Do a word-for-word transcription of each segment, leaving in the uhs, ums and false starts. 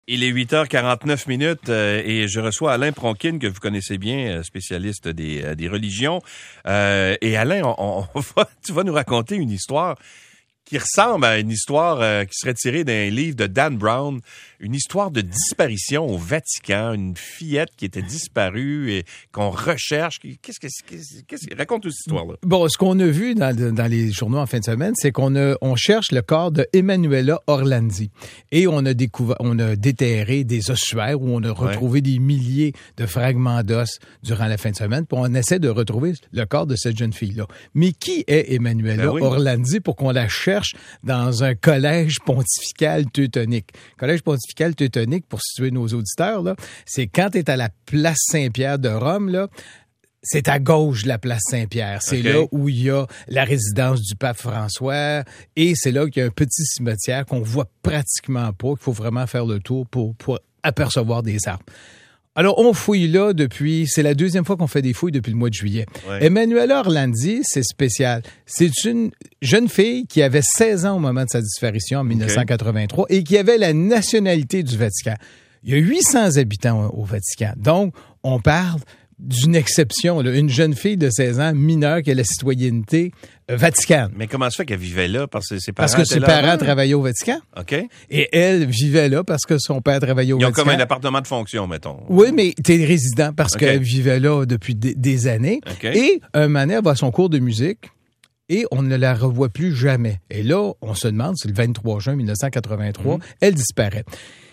Il est huit heures quarante-neuf minutes euh, et je reçois Alain Pronkin, que vous connaissez bien, spécialiste des, euh, des religions. Euh, et Alain, on, on va, tu vas nous raconter une histoire qui ressemble à une histoire euh, qui serait tirée d'un livre de Dan Brown, une histoire de disparition au Vatican, une fillette qui était disparue et qu'on recherche. Qu'est-ce que qu'est-ce, qu'est-ce, raconte cette histoire-là. Bon, ce qu'on a vu dans, dans les journaux en fin de semaine, c'est qu'on a, on cherche le corps de Emanuela Orlandi et on a découvert, on a déterré des ossuaires où on a retrouvé ouais. des milliers de fragments d'os durant la fin de semaine. Puis on essaie de retrouver le corps de cette jeune fille-là. Mais qui est Emanuela ben oui. Orlandi pour qu'on la cherche dans un collège pontifical teutonique? Collège pontifical teutonique, pour situer nos auditeurs, là, c'est quand tu es à la place Saint-Pierre de Rome, là, c'est à gauche de la place Saint-Pierre. C'est okay. là où il y a la résidence du pape François et c'est là qu'il y a un petit cimetière qu'on voit pratiquement pas, qu'il faut vraiment faire le tour pour, pour apercevoir des arbres. Alors, on fouille là depuis... C'est la deuxième fois qu'on fait des fouilles depuis le mois de juillet. Ouais. Emanuela Orlandi, c'est spécial. C'est une jeune fille qui avait seize ans au moment de sa disparition en dix-neuf cent quatre-vingt-trois okay. et qui avait la nationalité du Vatican. Il y a huit cents habitants au Vatican. Donc, on parle d'une exception, là. Une jeune fille de seize ans, mineure, qui a la citoyenneté euh, vaticane. Mais comment ça fait qu'elle vivait là? Parce que ses parents, parce que ses parents là, travaillaient au Vatican. OK. Et elle vivait là parce que son père travaillait au Ils Vatican. Ils ont comme un appartement de fonction, mettons. Oui, mais t'es résident parce okay. qu'elle vivait là depuis des, des années. Okay. Et un moment, elle va à son cours de musique et on ne la revoit plus jamais. Et là, on se demande, c'est le vingt-trois juin dix-neuf cent quatre-vingt-trois, mm-hmm. elle disparaît.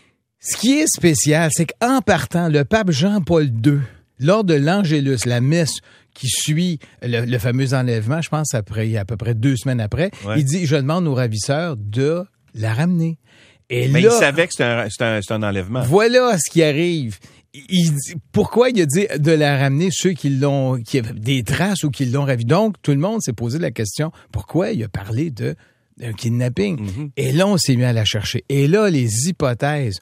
Ce qui est spécial, c'est qu'en partant, le pape Jean-Paul deux, lors de l'Angélus, la messe qui suit le, le fameux enlèvement, je pense après à peu près deux semaines après, ouais. il dit « Je demande aux ravisseurs de la ramener ». Et Mais là, il savait que c'était un, c'était un, c'était un enlèvement. Voilà ce qui arrive. Il dit, pourquoi il a dit de la ramener ceux qui l'ont, qui avaient des traces ou qui l'ont ravi. Donc, tout le monde s'est posé la question, pourquoi il a parlé de, d'un kidnapping? Mm-hmm. Et là, on s'est mis à la chercher. Et là, les hypothèses,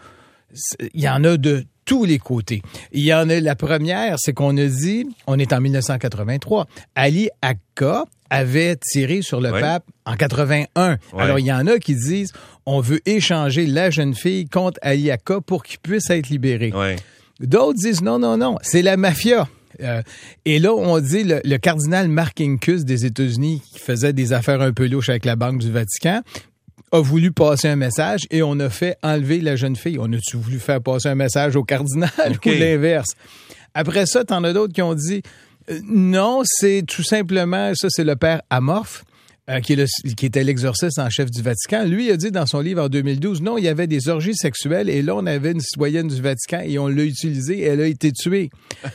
il y en a de tous les côtés. Il y en a, la première, c'est qu'on a dit, on est en dix-neuf cent quatre-vingt-trois, Ali Akka avait tiré sur le ouais. pape en quatre-vingt-un. Ouais. Alors, il y en a qui disent, on veut échanger la jeune fille contre Ali Akka pour qu'il puisse être libéré. Ouais. D'autres disent, non, non, non, c'est la mafia. Euh, et là, on dit le, le cardinal Marcinkus des États-Unis, qui faisait des affaires un peu louches avec la Banque du Vatican, a voulu passer un message et on a fait enlever la jeune fille. On a-tu voulu faire passer un message au cardinal okay. ou l'inverse? Après ça, t'en as d'autres qui ont dit euh, non, c'est tout simplement, ça c'est le père Amorphe, euh, qui, est le, qui était l'exorciste en chef du Vatican. Lui a dit dans son livre en deux mille douze, non, il y avait des orgies sexuelles et là, on avait une citoyenne du Vatican et on l'a utilisée et elle a été tuée.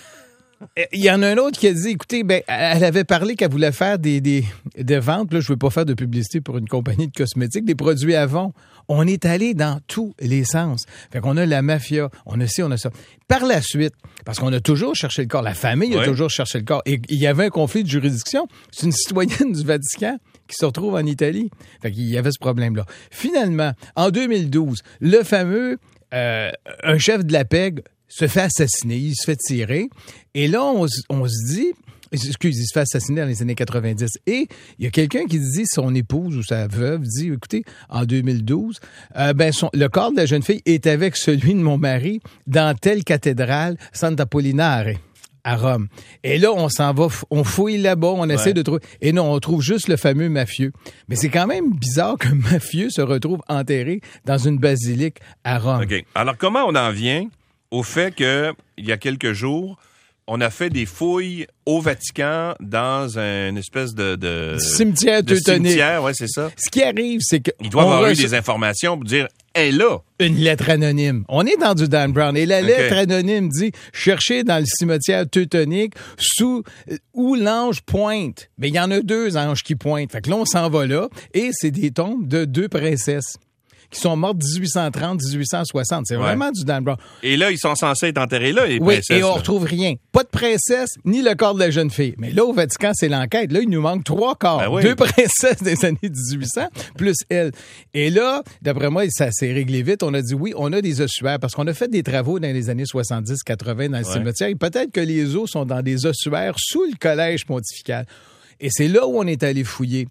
Il y en a un autre qui a dit, écoutez, ben, elle avait parlé qu'elle voulait faire des, des, des ventes. Là, je veux pas faire de publicité pour une compagnie de cosmétiques, des produits Avon. On est allé dans tous les sens. Fait qu'on a la mafia, on a ci, on a ça. Par la suite, parce qu'on a toujours cherché le corps, la famille ouais. a toujours cherché le corps. Et il y avait un conflit de juridiction. C'est une citoyenne du Vatican qui se retrouve en Italie. Fait qu'il y avait ce problème-là. Finalement, en deux mille douze, le fameux, euh, un chef de la P E G se fait assassiner, il se fait tirer. Et là, on, on se dit... Excuse, il se fait assassiner dans les années quatre-vingt-dix. Et il y a quelqu'un qui dit, son épouse ou sa veuve dit, écoutez, en deux mille douze, euh, ben son, le corps de la jeune fille est avec celui de mon mari dans telle cathédrale, Sant'Apollinare, à Rome. Et là, on s'en va, on fouille là-bas, on essaie ouais. de trouver... Et non, on trouve juste le fameux mafieux. Mais c'est quand même bizarre qu'un mafieux se retrouve enterré dans une basilique à Rome. OK. Alors, comment on en vient au fait que, il y a quelques jours, on a fait des fouilles au Vatican dans une espèce de... de cimetière de teutonique. Cimetière, ouais, c'est ça. Ce qui arrive, c'est que... Ils doivent avoir reço- eu des informations pour dire, elle est là. Une lettre anonyme. On est dans du Dan Brown. Et la lettre okay. anonyme dit, cherchez dans le cimetière teutonique sous où l'ange pointe. Mais il y en a deux anges qui pointent. Fait que là, on s'en va là. Et c'est des tombes de deux princesses qui sont mortes dix-huit cent trente à dix-huit cent soixante. C'est ouais. vraiment du Dan Brown. Et là, ils sont censés être enterrés là, les oui, princesses. Et on là. retrouve rien. Pas de princesse, ni le corps de la jeune fille. Mais là, au Vatican, c'est l'enquête. Là, il nous manque trois corps. Ben oui. Deux princesses des années dix-huit cents, plus elle. Et là, d'après moi, ça s'est réglé vite. On a dit oui, on a des ossuaires, parce qu'on a fait des travaux dans les années soixante-dix quatre-vingt dans le ouais. cimetière. Et peut-être que les os sont dans des ossuaires sous le collège pontifical. Et c'est là où on est allé fouiller.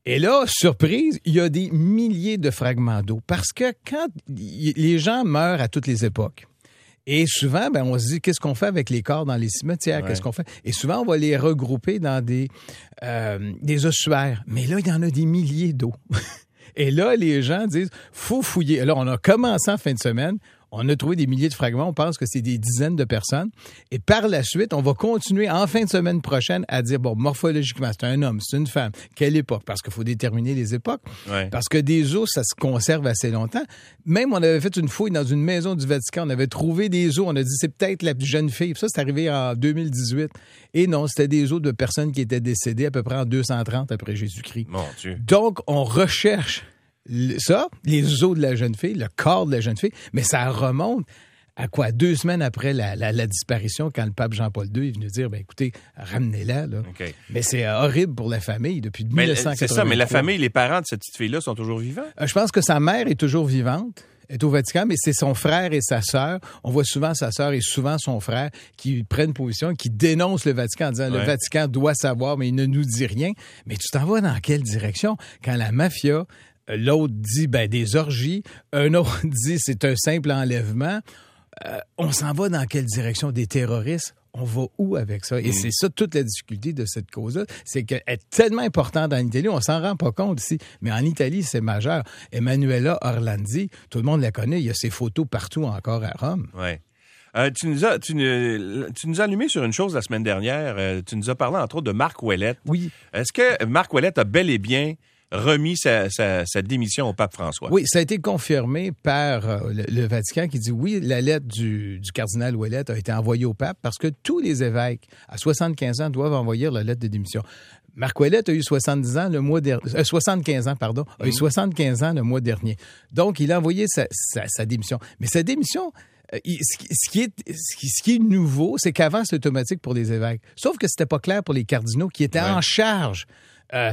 Et là, surprise, il y a des milliers de fragments d'eau. Parce que quand y, les gens meurent à toutes les époques, et souvent, ben, on se dit, qu'est-ce qu'on fait avec les corps dans les cimetières? Ouais. Qu'est-ce qu'on fait? Et souvent, on va les regrouper dans des, euh, des ossuaires. Mais là, il y en a des milliers d'eau. Et là, les gens disent, faut fouiller. Alors, on a commencé en fin de semaine. On a trouvé des milliers de fragments. On pense que c'est des dizaines de personnes. Et par la suite, on va continuer en fin de semaine prochaine à dire, bon, morphologiquement, c'est un homme, c'est une femme. Quelle époque? Parce qu'il faut déterminer les époques. Ouais. Parce que des os, ça se conserve assez longtemps. Même, on avait fait une fouille dans une maison du Vatican. On avait trouvé des os. On a dit, c'est peut-être la jeune fille. Ça, c'est arrivé en deux mille dix-huit. Et non, c'était des os de personnes qui étaient décédées à peu près en deux cent trente après Jésus-Christ. Mon Dieu. Donc, on recherche ça, les os de la jeune fille, le corps de la jeune fille, mais ça remonte à quoi? Deux semaines après la, la, la disparition, quand le pape Jean-Paul deux est venu dire, ben écoutez, ramenez-la. Là. Okay. Mais c'est horrible pour la famille depuis mais, mille neuf cent quatre-vingt-trois. C'est ça, mais la famille, les parents de cette petite fille-là sont toujours vivants? Euh, je pense que sa mère est toujours vivante. Est au Vatican, mais c'est son frère et sa sœur. On voit souvent sa sœur et souvent son frère qui prennent position, qui dénoncent le Vatican en disant ouais. le Vatican doit savoir, mais il ne nous dit rien. Mais tu t'en vas dans quelle direction? Quand la mafia, l'autre dit ben des orgies, un autre dit c'est un simple enlèvement, euh, on s'en va dans quelle direction? Des terroristes? On va où avec ça? Et mmh. c'est ça toute la difficulté de cette cause-là, c'est qu'elle est tellement importante en Italie, on s'en rend pas compte ici, mais en Italie, c'est majeur. Emanuela Orlandi, tout le monde la connaît, il y a ses photos partout encore à Rome. Ouais. Euh, tu nous as tu, tu nous as allumé sur une chose la semaine dernière, euh, tu nous as parlé entre autres de Marc Ouellet. Oui. Est-ce que Marc Ouellet a bel et bien remis sa, sa, sa démission au pape François? Oui, ça a été confirmé par euh, le, le Vatican qui dit oui, la lettre du, du cardinal Ouellet a été envoyée au pape parce que tous les évêques à soixante-quinze ans doivent envoyer leur lettre de démission. Marc Ouellet a eu soixante-dix ans le mois dernier, euh, soixante-quinze ans, pardon, a mmh. eu soixante-quinze ans le mois dernier. Donc, il a envoyé sa, sa, sa démission. Mais sa démission, euh, il, ce, qui, ce, qui est, ce, qui, ce qui est nouveau, c'est qu'avant, c'était automatique pour les évêques. Sauf que c'était pas clair pour les cardinaux qui étaient ouais. en charge Euh,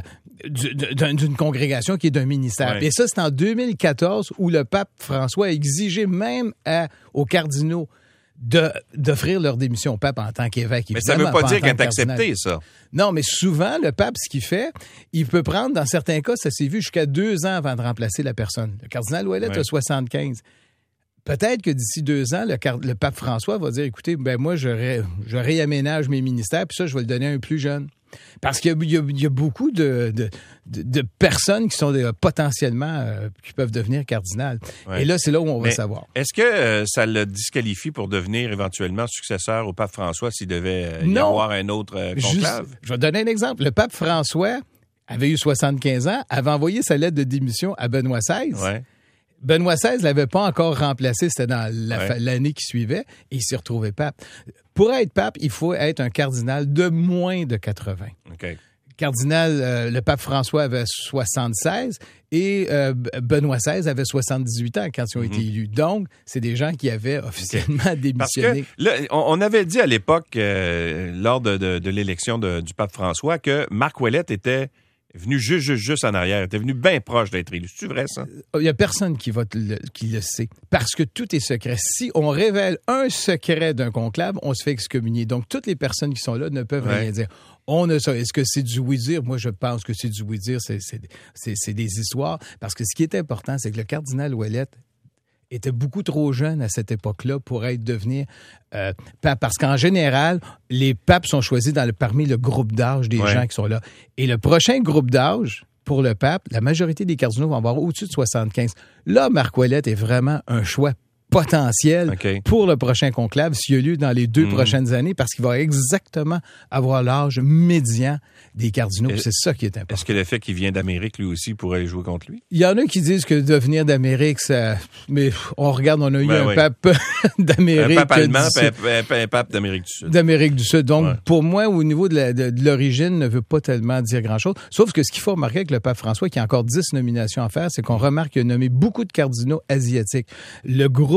d'une congrégation qui est d'un ministère. Ouais. Et ça, c'est en deux mille quatorze où le pape François a exigé même à, aux cardinaux de, d'offrir leur démission au pape en tant qu'évêque. Mais ça ne veut pas, pas dire qu'elle est acceptée, ça. Non, mais souvent, le pape, ce qu'il fait, il peut prendre, dans certains cas, ça s'est vu jusqu'à deux ans avant de remplacer la personne. Le cardinal Ouellet ouais. a soixante-quinze. Peut-être que d'ici deux ans, le, le pape François va dire, écoutez, ben moi, je, ré, je réaménage mes ministères, puis ça, je vais le donner à un plus jeune. Parce qu'il y a, il y a beaucoup de, de, de, de personnes qui sont des, potentiellement, euh, qui peuvent devenir cardinales. Ouais. Et là, c'est là où on va Mais savoir. Est-ce que euh, ça le disqualifie pour devenir éventuellement successeur au pape François s'il devait euh, y non. avoir un autre euh, conclave? Juste, je vais donner un exemple. Le pape François avait eu soixante-quinze ans, avait envoyé sa lettre de démission à Benoît seize. Ouais. Benoît seize l'avait pas encore remplacé, c'était dans la, ouais. l'année qui suivait, et il s'y retrouvait pape. Pour être pape, il faut être un cardinal de moins de quatre-vingts. Okay. Cardinal, euh, le pape François avait soixante-seize et euh, Benoît seize avait soixante-dix-huit ans quand ils ont mm-hmm. été élus. Donc, c'est des gens qui avaient officiellement okay. démissionné. Parce que, là, on avait dit à l'époque, euh, lors de, de, de l'élection de, du pape François, que Marc Ouellet était venu juste, juste, juste en arrière. Était venu bien proche d'être élu. C'est vrai, ça? Il n'y a personne qui, va le, qui le sait. Parce que tout est secret. Si on révèle un secret d'un conclave, on se fait excommunier. Donc, toutes les personnes qui sont là ne peuvent ouais. rien dire. On a ça. Est-ce que c'est du oui-dire? Moi, je pense que c'est du oui-dire. C'est, c'est, c'est, c'est des histoires. Parce que ce qui est important, c'est que le cardinal Ouellet était beaucoup trop jeune à cette époque-là pour être devenir euh, pape. Parce qu'en général, les papes sont choisis dans le, parmi le groupe d'âge des ouais. gens qui sont là. Et le prochain groupe d'âge pour le pape, la majorité des cardinaux vont avoir au-dessus de soixante-quinze. Là, Marc Ouellet est vraiment un choix potentiel okay. pour le prochain conclave s'il y a lieu dans les deux mmh. prochaines années parce qu'il va exactement avoir l'âge médian des cardinaux. C'est ça qui est important. Est-ce que le fait qu'il vient d'Amérique, lui aussi, pourrait jouer contre lui? Il y en a qui disent que de venir d'Amérique, ça... Mais on regarde, on a eu ben un oui. pape d'Amérique. Un pape allemand, un, un pape d'Amérique du Sud. D'Amérique du Sud. Donc, ouais. pour moi, au niveau de, la, de, de l'origine, ne veut pas tellement dire grand-chose. Sauf que ce qu'il faut remarquer avec le pape François, qui a encore dix nominations à faire, c'est qu'on remarque qu'il a nommé beaucoup de cardinaux asiatiques. Le groupe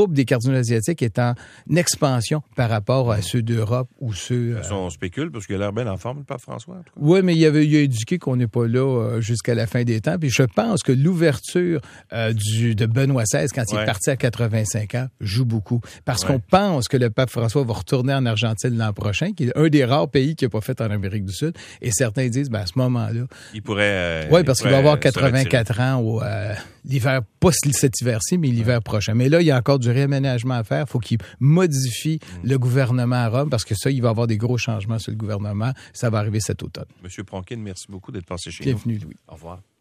groupe des cardinaux asiatiques est en expansion par rapport à ceux d'Europe ou ceux... Euh... On spécule parce qu'il a l'air bien en forme, le pape François. Oui, mais il, avait, il a indiqué qu'on n'est pas là euh, jusqu'à la fin des temps. Puis je pense que l'ouverture euh, du, de Benoît seize, quand ouais. il est parti à quatre-vingt-cinq ans, joue beaucoup. Parce ouais. qu'on pense que le pape François va retourner en Argentine l'an prochain, qui est un des rares pays qui n'a pas fait en Amérique du Sud. Et certains disent, ben, à ce moment-là... Il pourrait... Euh, oui, parce qu'il va avoir quatre-vingt-quatre ans au, euh, l'hiver, pas cet hiver-ci, mais l'hiver ouais. prochain. Mais là, il y a encore du réaménagement à faire. Il faut qu'il modifie mmh. le gouvernement à Rome, parce que ça, il va y avoir des gros changements sur le gouvernement. Ça va arriver cet automne. Monsieur Pronkin, merci beaucoup d'être passé chez Bienvenue, nous. Bienvenue, Louis. Au revoir.